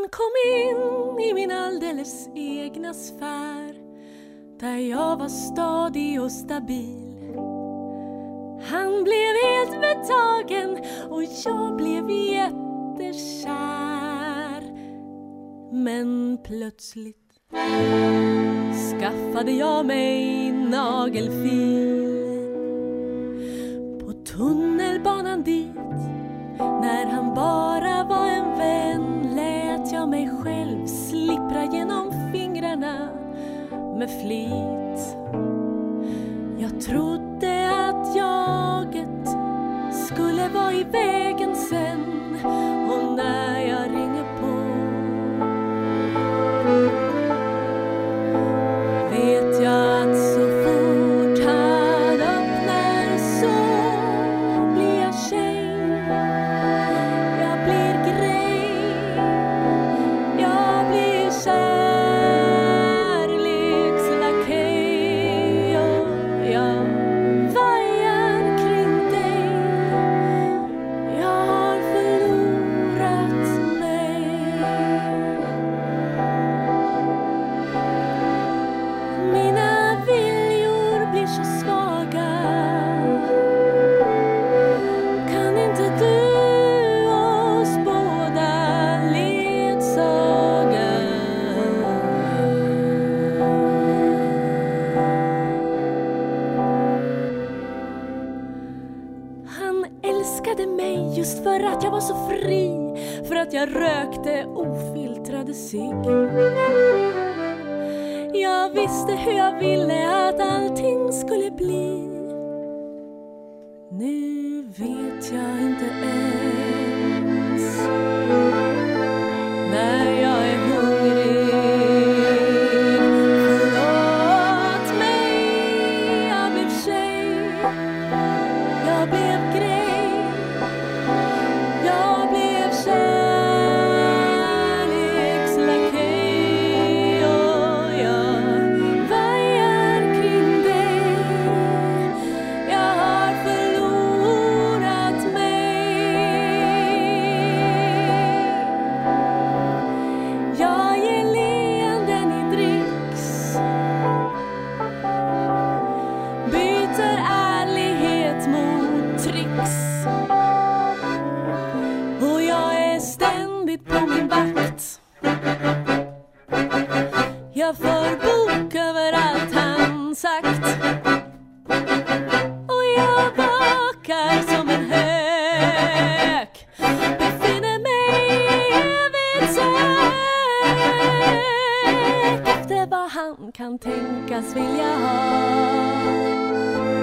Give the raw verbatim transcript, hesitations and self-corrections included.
Han kom in i min alldeles egna sfär, där jag var stadig och stabil. Han blev helt betagen och jag blev jättekär. Men plötsligt skaffade jag mig nagelfil på tunnelbanan dit. När han bara var en vän lät jag mig själv slippra genom fingrarna med flit. Jag trodde att jaget skulle vara i vägen sen, och när jag ringer på vet jag att så fort han öppnar så blir jag tjej. Jag blir grej, jag blir kärlekslakej, och jag vajar kring dig. Jag har förlorat mig. Mina viljor blir så svaga. Kan inte du oss båda ledsaga? Han älskade mig just för att jag var så fri, för att jag rökte ofiltrade cigg. Jag visste hur jag ville att allting skulle bli. Nu vet jag inte ens när jag är hungrig. Förlåt mig, jag blev tjej. Jag blev grej. Jag blev kärlekslakej, och jag vajar kring dig. Jag har förlorat mig. Jag ger leenden i dricks, byter ärlighet mot tricks, och jag är ständigt på min vakt. Jag får bok över allt han sagt, och jag bakar som en hök. Befinner mig i evigt sök efter vad han kan tänkas vilja ha.